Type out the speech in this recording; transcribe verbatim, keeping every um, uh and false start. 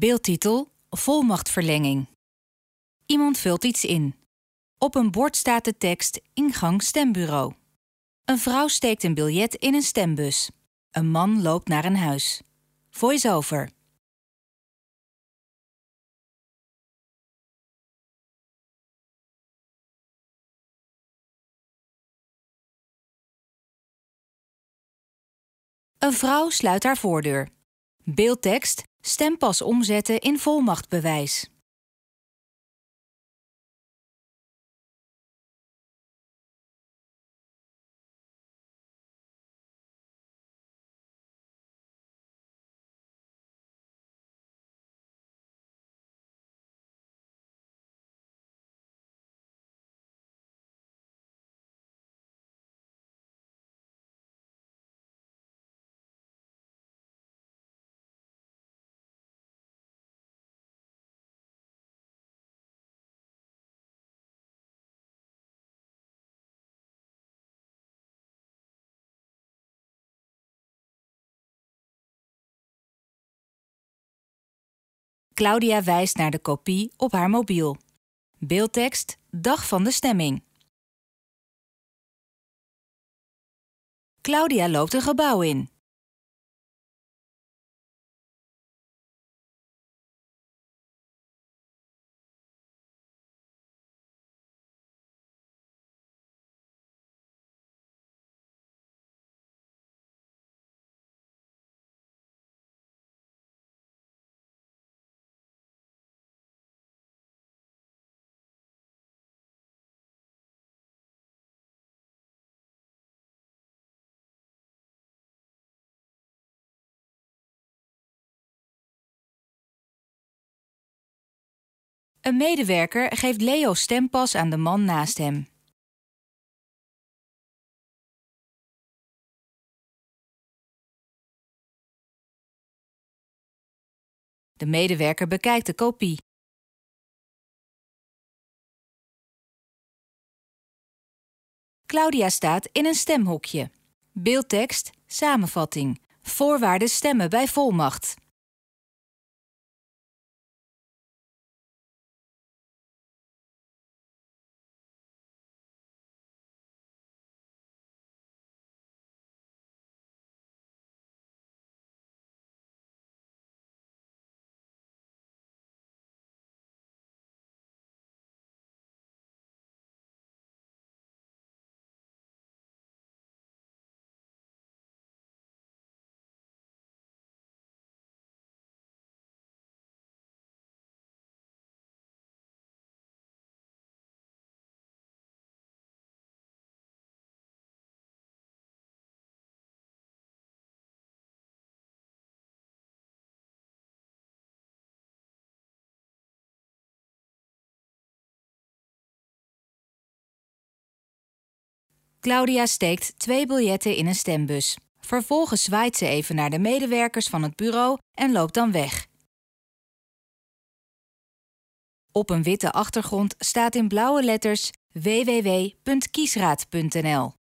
Beeldtitel: Volmachtverlenging. Iemand vult iets in. Op een bord staat de tekst ingang stembureau. Een vrouw steekt een biljet in een stembus. Een man loopt naar een huis. Voice-over. Een vrouw sluit haar voordeur. Beeldtekst: stempas omzetten in volmachtbewijs. Claudia wijst naar de kopie op haar mobiel. Beeldtekst: dag van de stemming. Claudia loopt een gebouw in. Een medewerker geeft Leo's stempas aan de man naast hem. De medewerker bekijkt de kopie. Claudia staat in een stemhokje. Beeldtekst: samenvatting. Voorwaarden stemmen bij volmacht. Claudia steekt twee biljetten in een stembus. Vervolgens zwaait ze even naar de medewerkers van het bureau en loopt dan weg. Op een witte achtergrond staat in blauwe letters w w w punt kiesraad punt n l.